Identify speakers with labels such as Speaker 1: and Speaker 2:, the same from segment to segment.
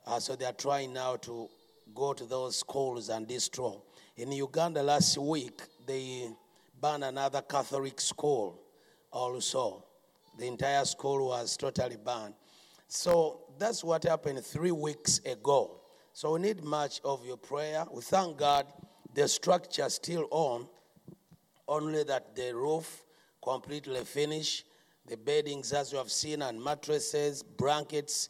Speaker 1: So they are trying now to go to those schools and destroy. In Uganda last week, they banned another Catholic school also. The entire school was totally banned. So that's what happened 3 weeks ago. So we need much of your prayer. We thank God the structure is still on, only that the roof completely finished. The beddings, as you have seen, and mattresses, blankets,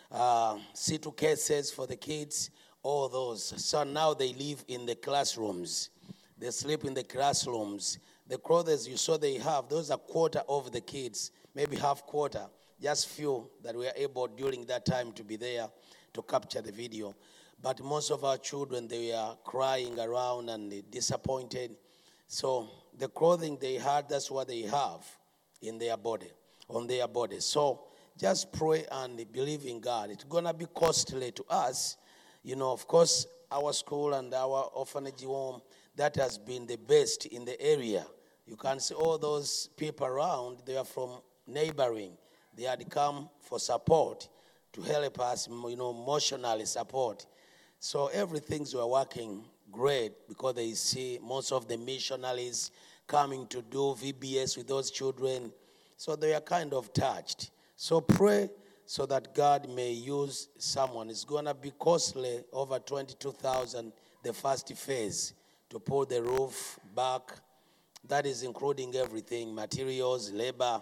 Speaker 1: situ cases for the kids, all those. So now they live in the classrooms. They sleep in the classrooms. The clothes you saw they have, those are quarter of the kids, maybe half quarter, just few that were able during that time to be there to capture the video. But most of our children, they are crying around and disappointed. So the clothing they had, that's what they have in their body, on their body. So just pray and believe in God. It's going to be costly to us. You know, of course, our school and our orphanage home, that has been the best in the area. You can see all those people around, they are from neighboring. They had come for support to help us, emotionally support. So everything's were working great because they see most of the missionaries coming to do VBS with those children. So they are kind of touched. So pray so that God may use someone. It's going to be costly, over $22,000, the first phase, to pull the roof back. That is including everything, materials, labor.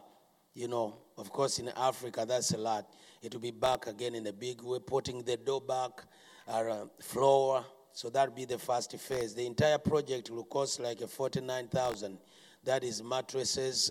Speaker 1: Of course, in Africa, that's a lot. It will be back again in a big way, putting the door back, floor. So that will be the first phase. The entire project will cost like $49,000. That is mattresses,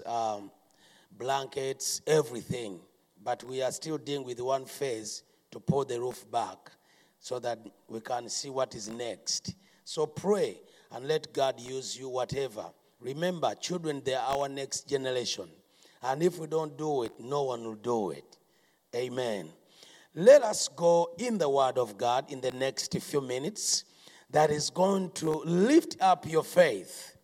Speaker 1: blankets, everything. But we are still dealing with one phase to pull the roof back so that we can see what is next. So pray and let God use you, whatever. Remember, children, they are our next generation. And if we don't do it, no one will do it. Amen. Let us go in the Word of God in the next few minutes that is going to lift up your faith.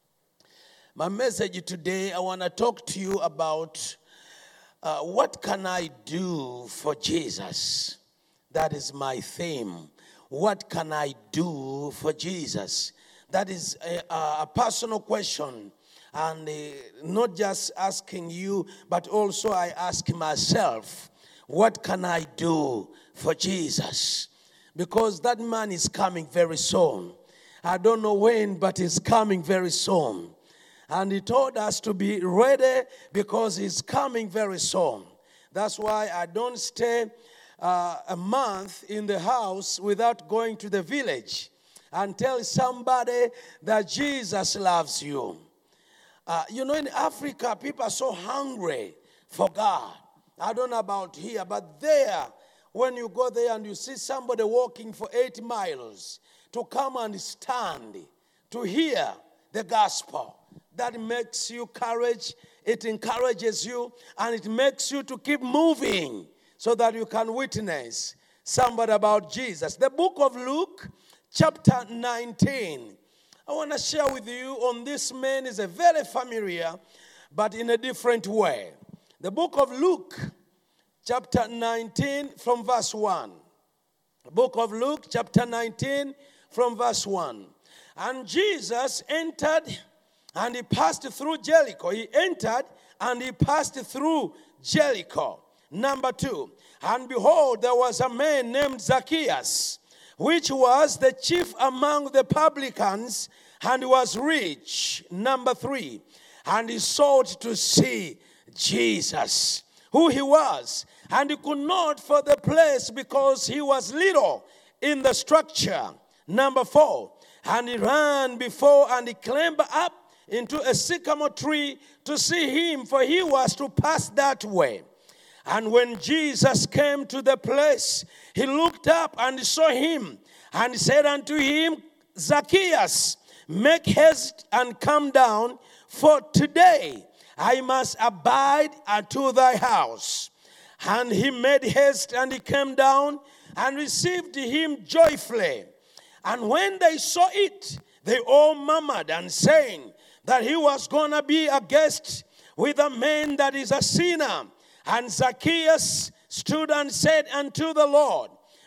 Speaker 1: My message today, I want to talk to you about what can I do for Jesus? That is my theme. What can I do for Jesus? That is a personal question. And not just asking you, but also I ask myself, what can I do for Jesus? Because that man is coming very soon. I don't know when, but he's coming very soon. And he told us to be ready because he's coming very soon. That's why I don't stay a month in the house without going to the village and tell somebody that Jesus loves you. In Africa, people are so hungry for God. I don't know about here, but there, when you go there and you see somebody walking for 8 miles to come and stand to hear the gospel, that makes you courage. It encourages you, and it makes you to keep moving so that you can witness somebody about Jesus. The book of Luke, chapter 19. I want to share with you on this man is a very familiar, but in a different way. The book of Luke, chapter 19, from verse 1. The book of Luke, chapter 19, from verse 1. And Jesus entered, and he passed through Jericho. He entered, and he passed through Jericho. Number 2. And behold, there was a man named Zacchaeus, which was the chief among the publicans, and was rich. Number 3. And he sought to see Jesus, who he was. And he could not for the place because he was little in the structure. Number 4. And he ran before and he climbed up into a sycamore tree to see him, for he was to pass that way. And when Jesus came to the place, he looked up and saw him, and said unto him, Zacchaeus, make haste and come down, for today I must abide unto thy house. And he made haste, and he came down and received him joyfully. And when they saw it, they all murmured and saying that he was going to be a guest with a man that is a sinner. And Zacchaeus stood and said unto the Lord,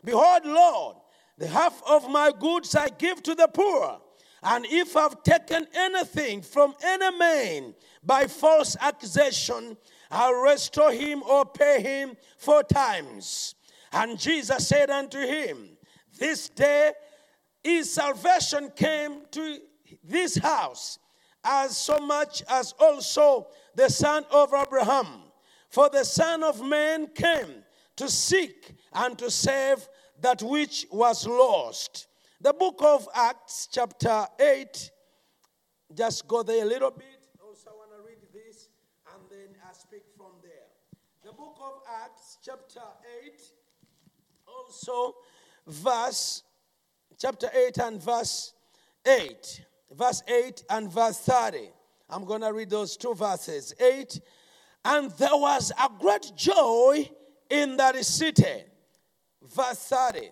Speaker 1: Behold, Lord, the half of my goods I give to the poor. And if I've taken anything from any man by false accusation, I'll restore him or pay him 4 times. And Jesus said unto him, this day his salvation came to this house, as so much as also the son of Abraham. For the Son of Man came to seek and to save that which was lost. The book of Acts, chapter 8, just go there a little bit. Also, I want to read this, and then I speak from there. The book of Acts, chapter 8, also chapter 8 and verse 8. Verse 8 and verse 30. I'm going to read those 2 verses. 8, and there was a great joy in that city. Verse 30.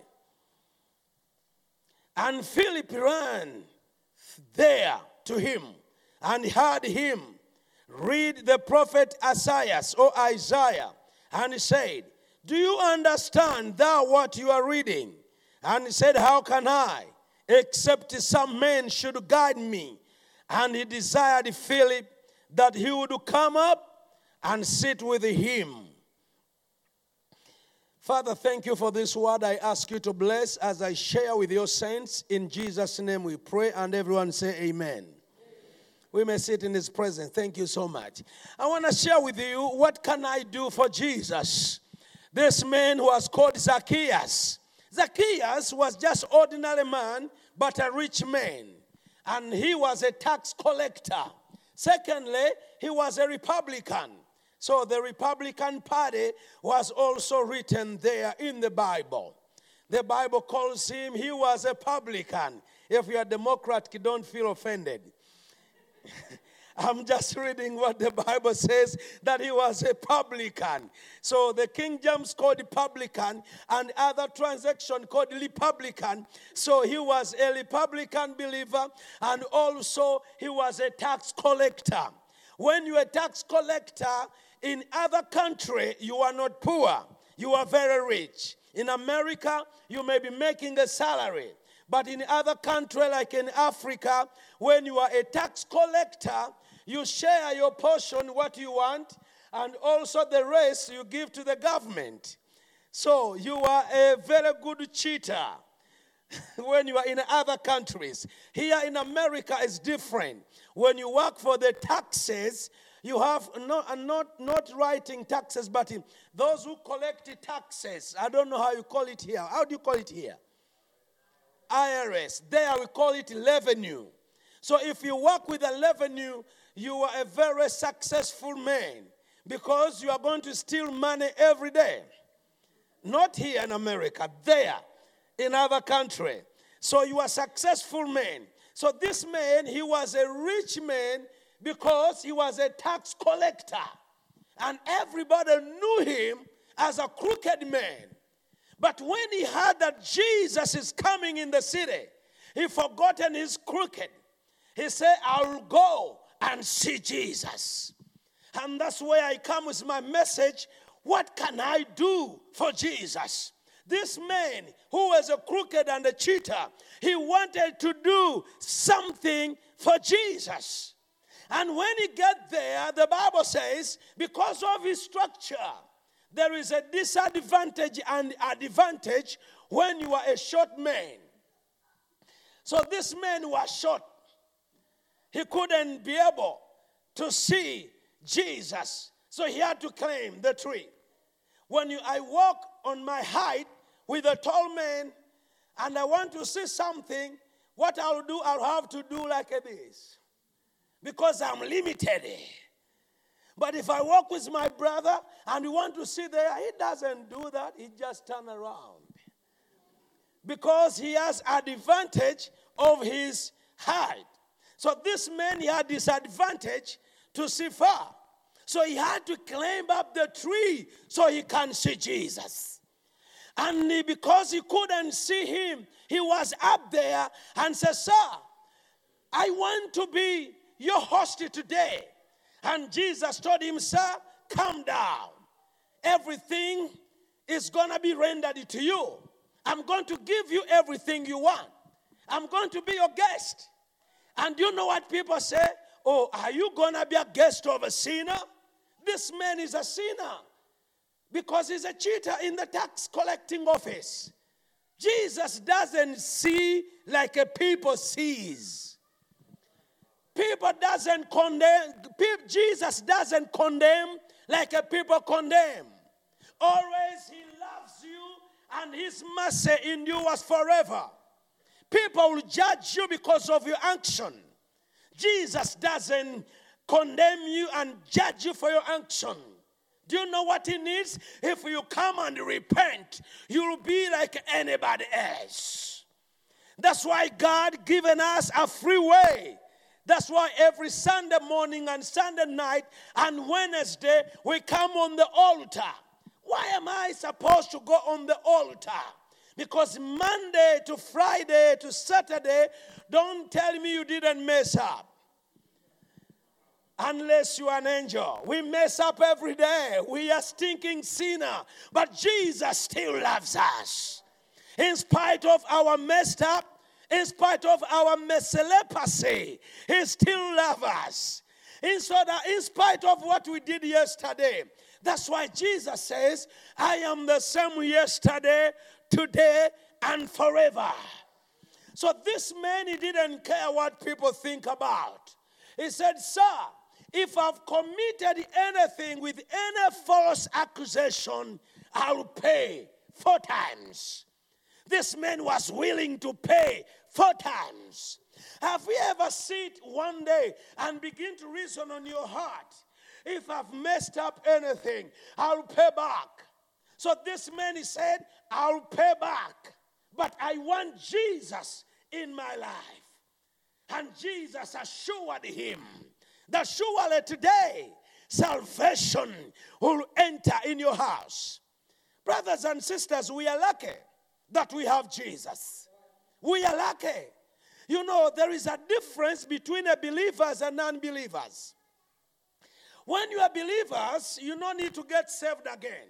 Speaker 1: And Philip ran there to him and heard him read the prophet Isaiah, and he said, do you understand thou what you are reading? And he said, how can I, except some man should guide me? And he desired Philip that he would come up and sit with him. Father, thank you for this word. I ask you to bless as I share with your saints. In Jesus' name we pray, and everyone say amen. We may sit in his presence. Thank you so much. I want to share with you, what can I do for Jesus? This man who was called Zacchaeus. Zacchaeus was just ordinary man, but a rich man. And he was a tax collector. Secondly, he was a Republican. So the Republican Party was also written there in the Bible. The Bible calls him, he was a publican. If you're a Democrat, you don't feel offended. I'm just reading what the Bible says, that he was a publican. So the King James called it publican, and other translation called Republican. So he was a Republican believer, and also he was a tax collector. When you're a tax collector, in other country, you are not poor. You are very rich. In America, you may be making a salary. But in other countries, like in Africa, when you are a tax collector, you share your portion, what you want, and also the rest you give to the government. So you are a very good cheater when you are in other countries. Here in America, it's different. When you work for the taxes, you have not writing taxes, but those who collect the taxes. I don't know how you call it here. How do you call it here? IRS. There we call it revenue. So if you work with a revenue, you are a very successful man, because you are going to steal money every day. Not here in America, there, in other country. So you are a successful man. So this man, he was a rich man because he was a tax collector. And everybody knew him as a crooked man. But when he heard that Jesus is coming in the city, he forgotten his crooked. He said, I'll go and see Jesus. And that's where I come with my message. What can I do for Jesus? This man who was a crooked and a cheater, he wanted to do something for Jesus. And when he got there, the Bible says, because of his structure, there is a disadvantage and advantage when you are a short man. So this man was short. He couldn't be able to see Jesus. So he had to climb the tree. When I walk on my height with a tall man and I want to see something, what I'll do, I'll have to do like this. Because I'm limited. But if I walk with my brother and we want to see there, he doesn't do that. He just turns around. Because he has advantage of his height. So this man, he had disadvantage to see far. So he had to climb up the tree so he can see Jesus. And because he couldn't see him, he was up there and said, Sir, I want to be your host today. And Jesus told him, Sir, calm down. Everything is going to be rendered to you. I'm going to give you everything you want. I'm going to be your guest. And you know what people say? Oh, are you going to be a guest of a sinner? This man is a sinner because he's a cheater in the tax collecting office. Jesus doesn't see like a people sees. People doesn't condemn. Jesus doesn't condemn like a people condemn. Always he loves you and his mercy endures forever. People will judge you because of your action. Jesus doesn't condemn you and judge you for your action. Do you know what he needs? If you come and repent, you'll be like anybody else. That's why God given us a free way. That's why every Sunday morning and Sunday night and Wednesday we come on the altar. Why am I supposed to go on the altar? Because Monday to Friday to Saturday, don't tell me you didn't mess up. Unless you are an angel. We mess up every day. We are stinking sinner. But Jesus still loves us. In spite of our messed up, in spite of our leprosy, he still loves us. In spite of what we did yesterday. That's why Jesus says, I am the same yesterday, today, and forever. So this man, he didn't care what people think about. He said, sir, if I've committed anything with any false accusation, I'll pay 4 times. This man was willing to pay 4 times. Have you ever sit one day and begin to reason on your heart? If I've messed up anything, I'll pay back. So this man, he said, I'll pay back. But I want Jesus in my life. And Jesus assured him that surely today salvation will enter in your house. Brothers and sisters, we are lucky that we have Jesus. We are lucky. You know, there is a difference between believers and non-believers. When you are believers, you don't need to get saved again.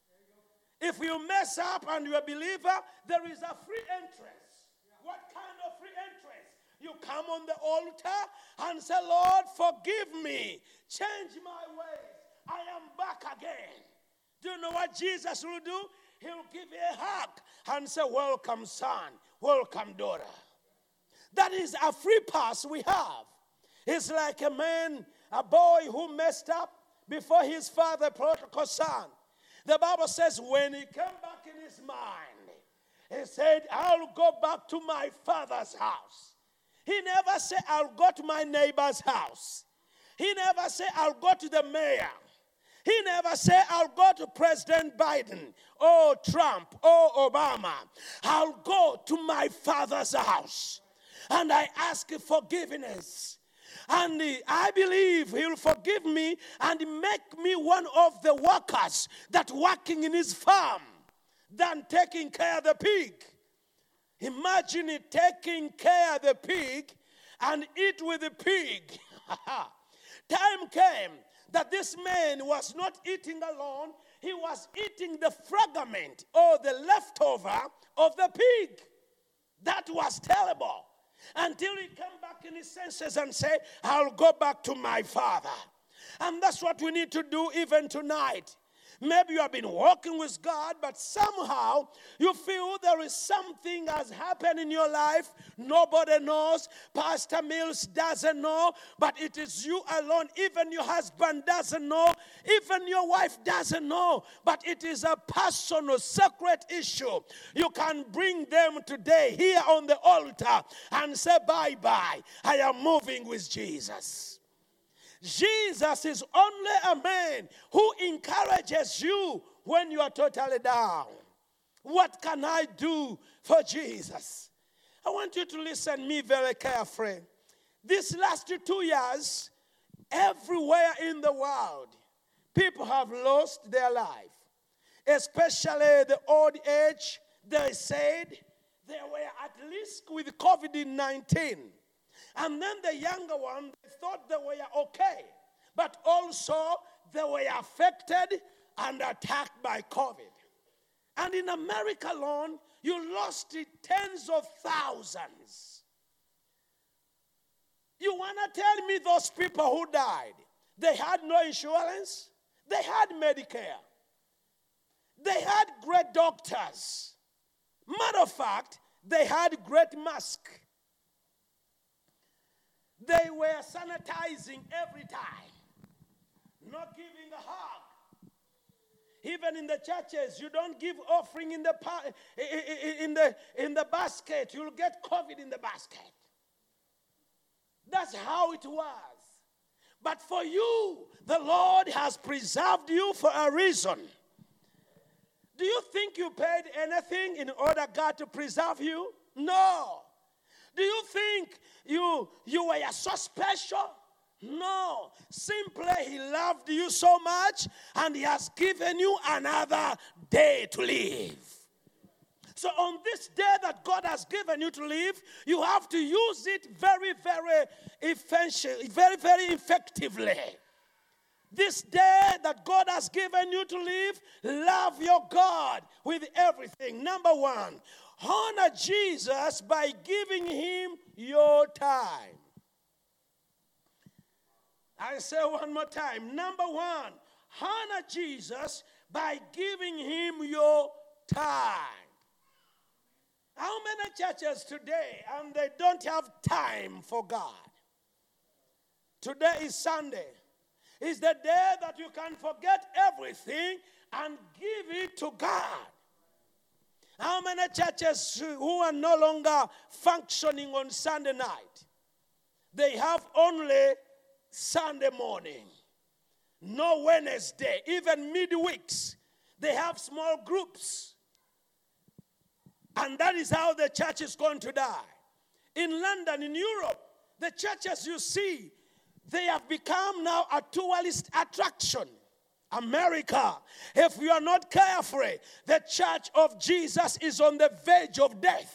Speaker 1: If you mess up and you're a believer, there is a free entrance. What kind of free entrance? You come on the altar and say, Lord, forgive me. Change my ways. I am back again. Do you know what Jesus will do? He'll give you a hug and say, welcome, son. Welcome, daughter. That is a free pass we have. It's like a man, a boy who messed up before his father, prodigal son. The Bible says when he came back in his mind, he said, I'll go back to my father's house. He never said, I'll go to my neighbor's house. He never said, I'll go to the mayor. He never said, I'll go to President Biden or Trump or Obama. I'll go to my father's house. And I ask forgiveness. And I believe he'll forgive me and make me one of the workers that working in his farm than taking care of the pig. Imagine it, taking care of the pig and eat with the pig. Time came that this man was not eating alone. He was eating the fragment or the leftover of the pig. That was terrible. Until he came back in his senses and said, I'll go back to my father. And that's what we need to do even tonight. Maybe you have been walking with God, but somehow you feel there is something has happened in your life. Nobody knows. Pastor Mills doesn't know, but it is you alone. Even your husband doesn't know. Even your wife doesn't know. But it is a personal, sacred issue. You can bring them today here on the altar and say, bye-bye. I am moving with Jesus. Jesus is only a man who encourages you when you are totally down. What can I do for Jesus? I want you to listen to me very carefully. These last 2 years, everywhere in the world, people have lost their life. Especially the old age, they said they were at least with COVID-19. And then the younger ones thought they were okay. But also they were affected and attacked by COVID. And in America alone, you lost it tens of thousands. You want to tell me those people who died, they had no insurance? They had Medicare. They had great doctors. Matter of fact, they had great masks. They were sanitizing every time, not giving a hug. Even in the churches, you don't give offering in the basket. You'll get COVID in the basket. That's how it was. But for you, the Lord has preserved you for a reason. Do you think you paid anything in order God to preserve you? No. Do you think you were so special? No. Simply, He loved you so much, and He has given you another day to live. So on this day that God has given you to live, you have to use it very, very effectively. This day that God has given you to live, love your God with everything. Number one, honor Jesus by giving Him your time. I say one more time. Number one, honor Jesus by giving Him your time. How many churches today, and they don't have time for God? Today is Sunday. It's the day that you can forget everything and give it to God. How many churches who are no longer functioning on Sunday night? They have only Sunday morning, no Wednesday, even midweeks. They have small groups. And that is how the church is going to die. In London, in Europe, the churches you see, they have become now a tourist attraction. America, if you are not careful, the church of Jesus is on the verge of death.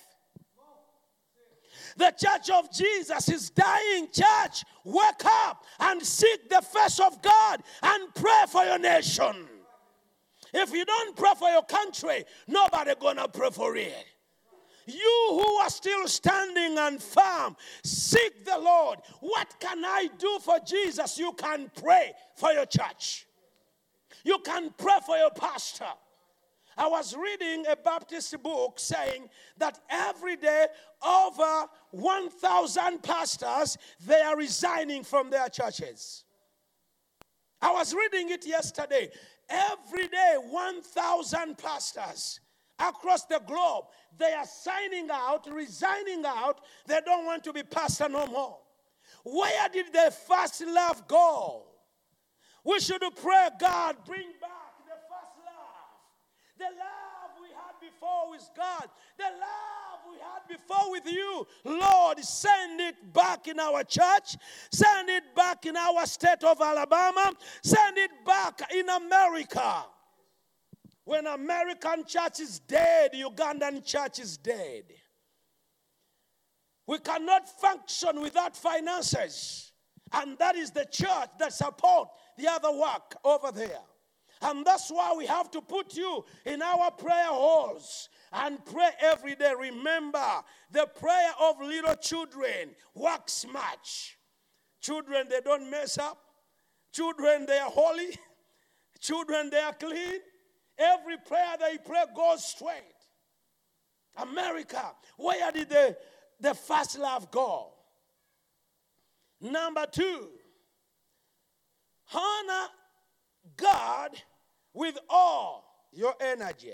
Speaker 1: The church of Jesus is dying. Church, wake up and seek the face of God and pray for your nation. If you don't pray for your country, nobody gonna pray for it. You who are still standing and firm, seek the Lord. What can I do for Jesus? You can pray for your church. You can pray for your pastor. I was reading a Baptist book saying that every day over 1,000 pastors, they are resigning from their churches. I was reading it yesterday. Every day, 1,000 pastors across the globe, they are resigning out. They don't want to be pastor no more. Where did their first love go? We should pray, God, bring back the first love. The love we had before with God. The love we had before with you. Lord, send it back in our church. Send it back in our state of Alabama. Send it back in America. When American church is dead, Ugandan church is dead. We cannot function without finances. And that is the church that supports the other work over there. And that's why we have to put you in our prayer halls and pray every day. Remember, the prayer of little children works much. Children, they don't mess up. Children, they are holy. Children, they are clean. Every prayer they pray goes straight. America, where did the first love go? Number two, honor God with all your energy.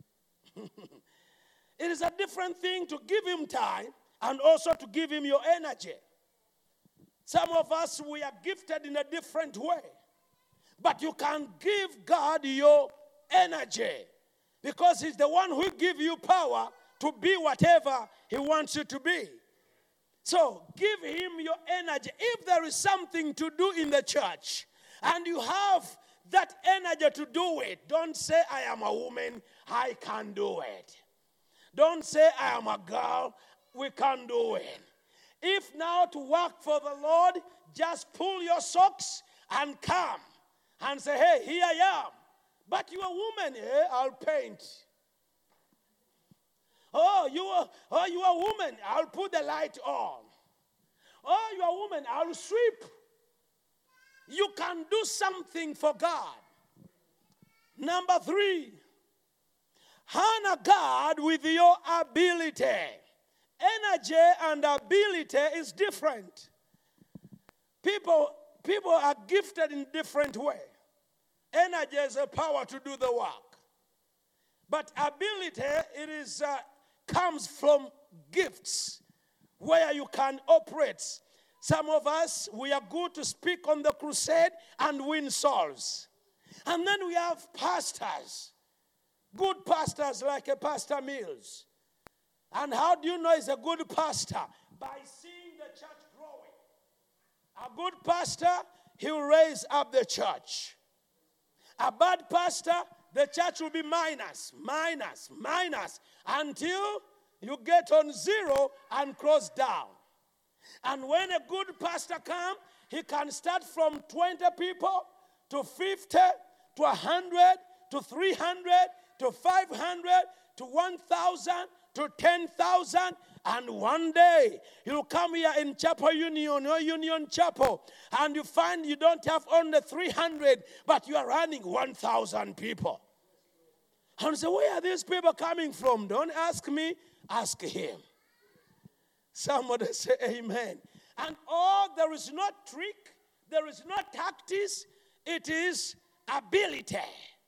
Speaker 1: It is a different thing to give Him time and also to give Him your energy. Some of us, we are gifted in a different way. But you can give God your energy because He's the one who gives you power to be whatever He wants you to be. So give Him your energy. If there is something to do in the church and you have that energy to do it, don't say, I am a woman, I can't do it. Don't say, I am a girl, we can't do it. If now to work for the Lord, just pull your socks and come and say, hey, here I am. But you're a woman, I'll paint. you are a woman, I'll put the light on. Oh, you are a woman, I'll sweep. You can do something for God. Number 3, honor God with your ability. Energy and ability is different. People are gifted in different way. Energy is a power to do the work. But ability, comes from gifts where you can operate. Some of us, we are good to speak on the crusade and win souls. And then we have pastors, good pastors like a Pastor Mills. And how do you know he's a good pastor? By seeing the church growing. A good pastor, he will raise up the church. A bad pastor, the church will be minus, until you get on 0 and close down. And when a good pastor comes, he can start from 20 people to 50 to 100 to 300 to 500 to 1,000 to 10,000. And one day, you'll come here in Chapel Union or Union Chapel, and you find you don't have only 300, but you are running 1,000 people. And you say, where are these people coming from? Don't ask me, ask him. Somebody say amen. And there is no trick, there is no tactics, it is ability.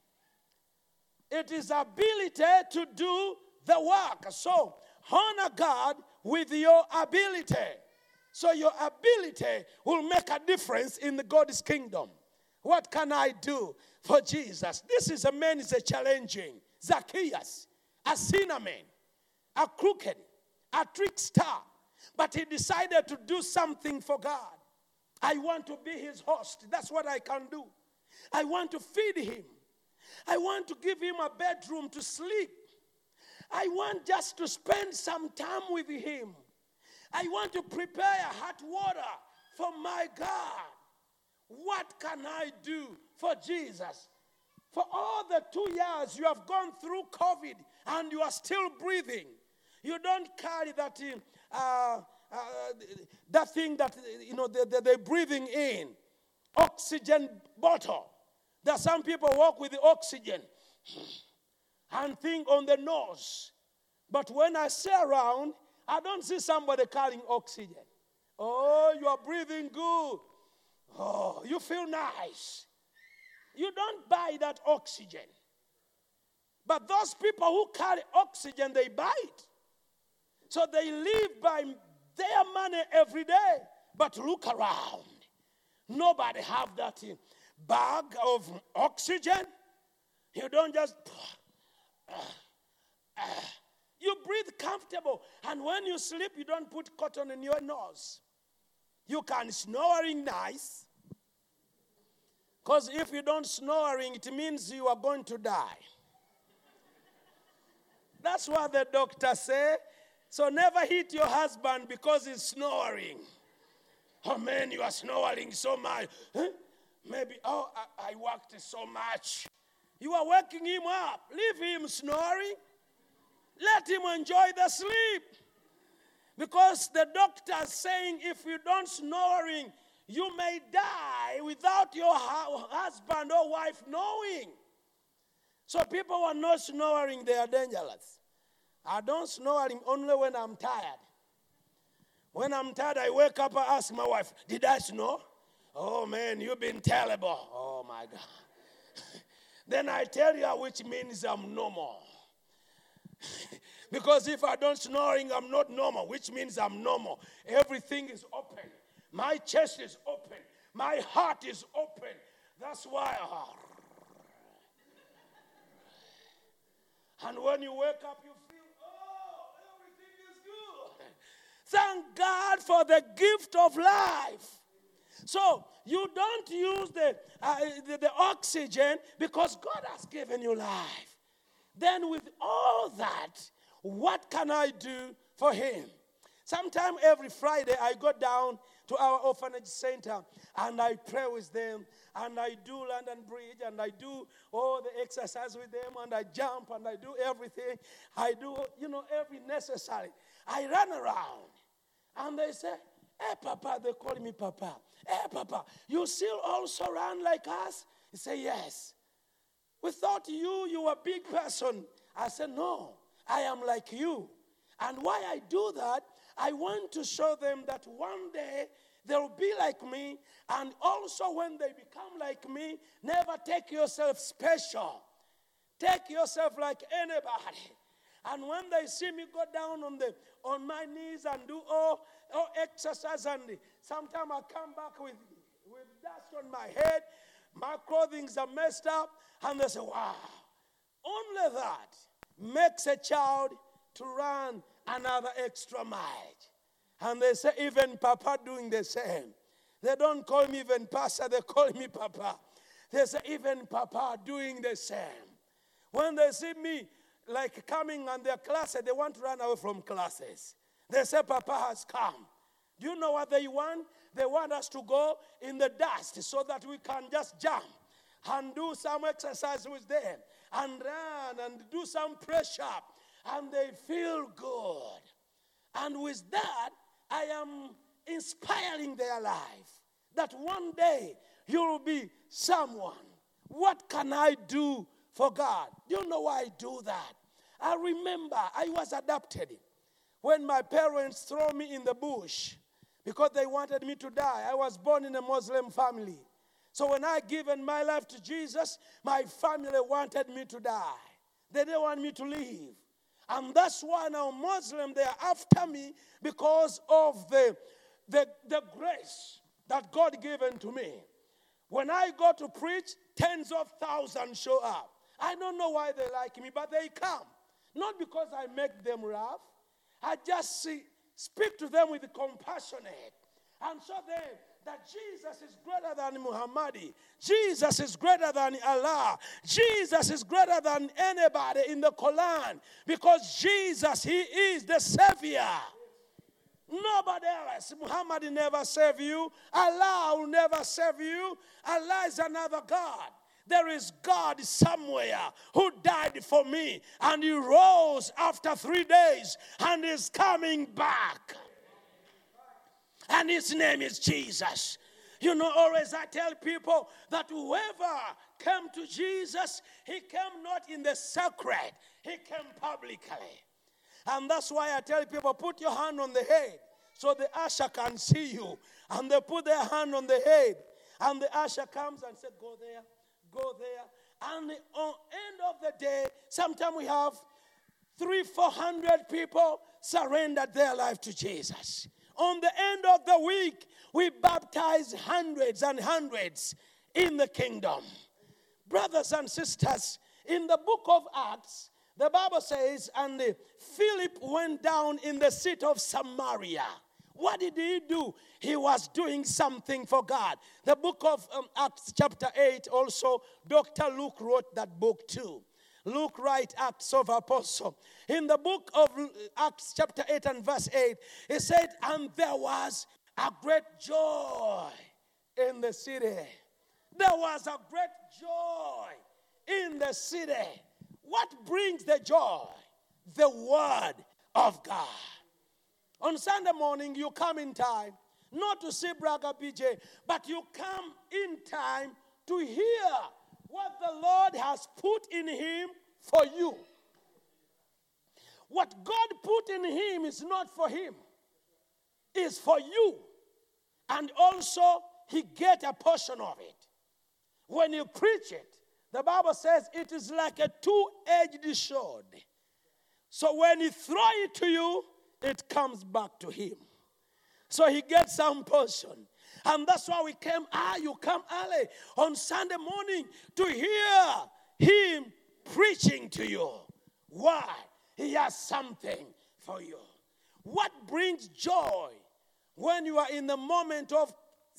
Speaker 1: It is ability to do the work. So, honor God with your ability. So your ability will make a difference in the God's kingdom. What can I do for Jesus? This is a man is a challenging. Zacchaeus, a sinner man, a crooked, a trickster. But he decided to do something for God. I want to be his host. That's what I can do. I want to feed him. I want to give him a bedroom to sleep. I want just to spend some time with him. I want to prepare hot water for my God. What can I do for Jesus? For all the 2 years you have gone through COVID and you are still breathing. You don't carry that thing that they're breathing in. Oxygen bottle. There are some people walk with the oxygen and think on the nose. But when I say around, I don't see somebody carrying oxygen. Oh, you are breathing good. Oh, you feel nice. You don't buy that oxygen. But those people who carry oxygen, they buy it. So they live by their money every day. But look around. Nobody have that bag of oxygen. You don't just... You breathe comfortable. And when you sleep, you don't put cotton in your nose. You can snoring nice. Because if you don't snoring, it means you are going to die. That's what the doctor say. So never hit your husband because he's snoring. Oh man, you are snoring so much. Huh? Maybe, I worked so much. You are waking him up. Leave him snoring. Let him enjoy the sleep. Because the doctor is saying if you don't snoring, you may die without your husband or wife knowing. So people who are not snoring, they are dangerous. I don't snore only when I'm tired. When I'm tired, I wake up and ask my wife, did I snore? Oh man, you've been terrible. Oh my God. Then I tell you which means I'm normal. Because if I don't snoring, I'm not normal, which means I'm normal. Everything is open. My chest is open. My heart is open. That's why. And when you wake up, you feel, everything is good. Thank God for the gift of life. So you don't use the oxygen because God has given you life. Then with all that, what can I do for him? Sometime every Friday, I go down to our orphanage center, and I pray with them, and I do London Bridge, and I do all the exercise with them, and I jump, and I do everything. I do, every necessary. I run around, and they say, "Hey, Papa," they call me Papa. "Hey, Papa, you still also run like us?" He say, "Yes. We thought you were a big person." I said, "No, I am like you." And why I do that, I want to show them that one day they'll be like me. And also when they become like me, never take yourself special. Take yourself like anybody. And when they see me go down on my knees and do all exercise, and sometimes I come back with dust on my head, my clothing are messed up, and they say, "Wow." Only that makes a child to run another extra mile. And they say, even Papa doing the same. They don't call me even Pastor, they call me Papa. They say, even Papa doing the same. When they see me like coming on their classes, they want to run away from classes. They say, "Papa has come." Do you know what they want? They want us to go in the dust so that we can just jump and do some exercise with them and run and do some press-up, and they feel good. And with that, I am inspiring their life that one day you will be someone. What can I do for God? Do you know why I do that? I remember I was adopted when my parents threw me in the bush because they wanted me to die. I was born in a Muslim family. So when I given my life to Jesus, my family wanted me to die. They didn't want me to live. And that's why now Muslims, they are after me because of the grace that God given to me. When I go to preach, tens of thousands show up. I don't know why they like me, but they come. Not because I make them rough. I just speak to them with compassionate and show them that Jesus is greater than Muhammad. Jesus is greater than Allah. Jesus is greater than anybody in the Quran. Because Jesus, He is the Savior. Nobody else. Muhammad never saved you. Allah will never save you. Allah is another God. There is God somewhere who died for me, and He rose after 3 days and is coming back. And His name is Jesus. Always I tell people that whoever came to Jesus, He came not in the secret, He came publicly. And that's why I tell people, put your hand on the head so the usher can see you. And they put their hand on the head, and the usher comes and says, "Go there, go there." And on end of the day, sometimes we have 300-400 people surrendered their life to Jesus. On the end of the week, we baptize hundreds and hundreds in the kingdom. Brothers and sisters, in the book of Acts, the Bible says, and Philip went down in the city of Samaria. What did he do? He was doing something for God. The book of Acts chapter 8 also, Dr. Luke wrote that book too. Luke writes Acts of Apostle. In the book of Acts chapter 8 and verse 8, it said, and there was a great joy in the city. There was a great joy in the city. What brings the joy? The word of God. On Sunday morning, you come in time, not to see Braga BJ, but you come in time to hear what the Lord has put in him for you. What God put in him is not for him. It's for you. And also, he get a portion of it. When you preach it, the Bible says it is like a two-edged sword. So when he throws it to you, it comes back to him. So he gets some portion. And that's why we came, you come early on Sunday morning to hear him preaching to you. Why? He has something for you. What brings joy when you are in the moment of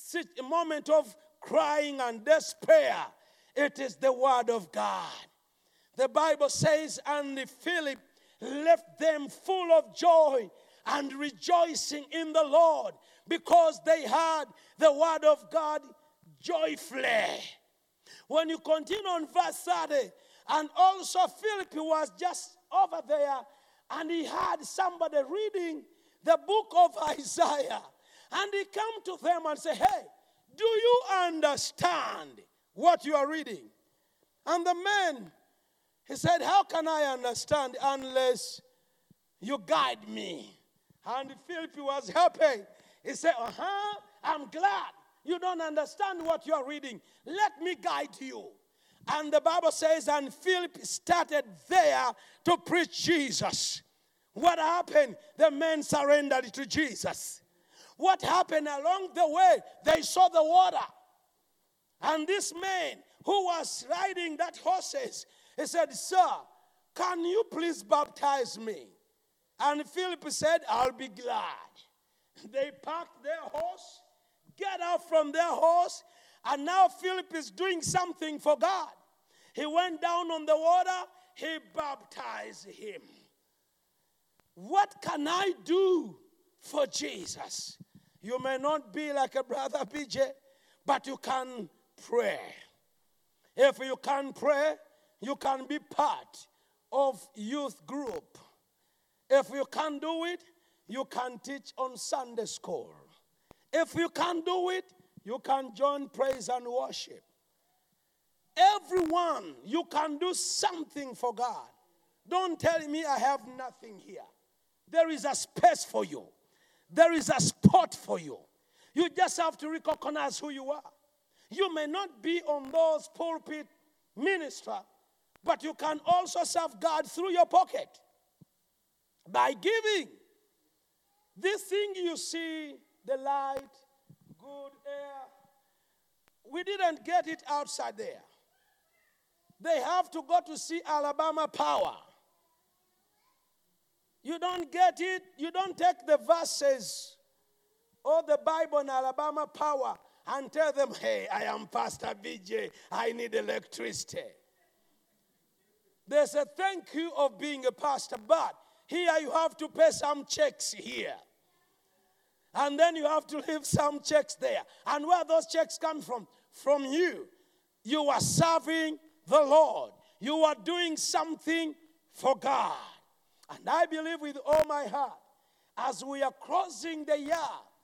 Speaker 1: crying and despair? It is the word of God. The Bible says, and Philip left them full of joy and rejoicing in the Lord, because they heard the word of God joyfully. When you continue on verse 30, and also Philip was just over there, and he heard somebody reading the book of Isaiah. And he came to them and said, hey, do you understand what you are reading? And the man, he said, how can I understand unless you guide me? And Philip was happy. He said, I'm glad you don't understand what you are reading. Let me guide you. And the Bible says, and Philip started there to preach Jesus. What happened? The men surrendered to Jesus. What happened along the way? They saw the water. And this man who was riding that horses, he said, sir, can you please baptize me? And Philip said, I'll be glad. They parked their horse, get out from their horse, and now Philip is doing something for God. He went down on the water, he baptized him. What can I do for Jesus? You may not be like a brother BJ, but you can pray. If you can pray, you can be part of youth group. If you can't do it, you can teach on Sunday school. If you can't do it, you can join praise and worship. Everyone, you can do something for God. Don't tell me I have nothing here. There is a space for you. There is a spot for you. You just have to recognize who you are. You may not be on those pulpit minister, but you can also serve God through your pocket by giving. This thing you see, the light, good air, we didn't get it outside there. They have to go to see Alabama Power. You don't get it. You don't take the verses or the Bible in Alabama Power and tell them, hey, I am Pastor BJ. I need electricity. There's a thank you of being a pastor, but here you have to pay some checks here. And then you have to leave some checks there. And where those checks come from? From you. You are serving the Lord. You are doing something for God. And I believe with all my heart, as we are crossing the year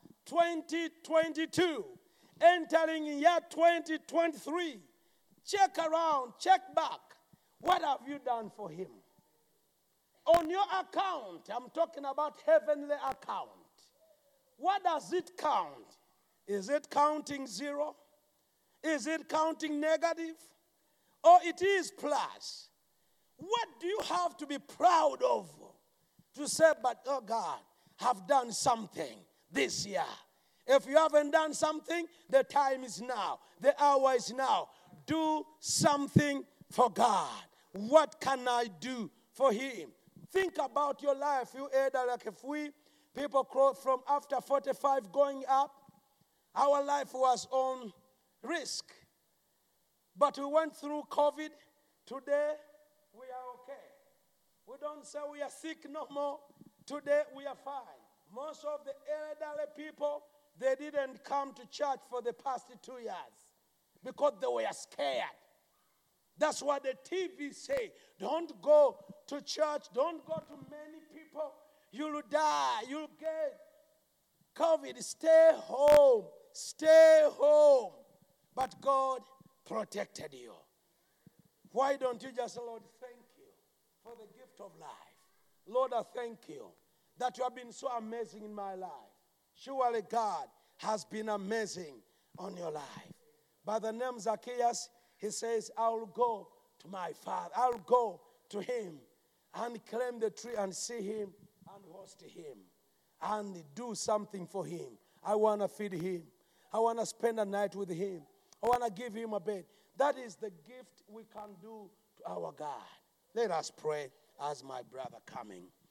Speaker 1: 2022, entering year 2023, check around, check back. What have you done for him? On your account, I'm talking about heavenly account. What does it count? Is it counting zero? Is it counting negative? Or it is plus? What do you have to be proud of to say, but oh God, have done something this year? If you haven't done something, the time is now. The hour is now. Do something for God. What can I do for him? Think about your life. You either like if we people from after 45 going up, our life was on risk. But we went through COVID. Today, we are okay. We don't say we are sick no more. Today, we are fine. Most of the elderly people, they didn't come to church for the past 2 years because they were scared. That's what the TV say. Don't go to church. Don't go to many people. You'll die. You'll get COVID. Stay home. Stay home. But God protected you. Why don't you just, Lord, thank you for the gift of life. Lord, I thank you that you have been so amazing in my life. Surely God has been amazing on your life. By the name Zacchaeus, he says, I'll go to my father. I'll go to him and climb the tree and see him and host him and do something for him. I want to feed him. I want to spend a night with him. I want to give him a bed. That is the gift we can do to our God. Let us pray as my brother coming.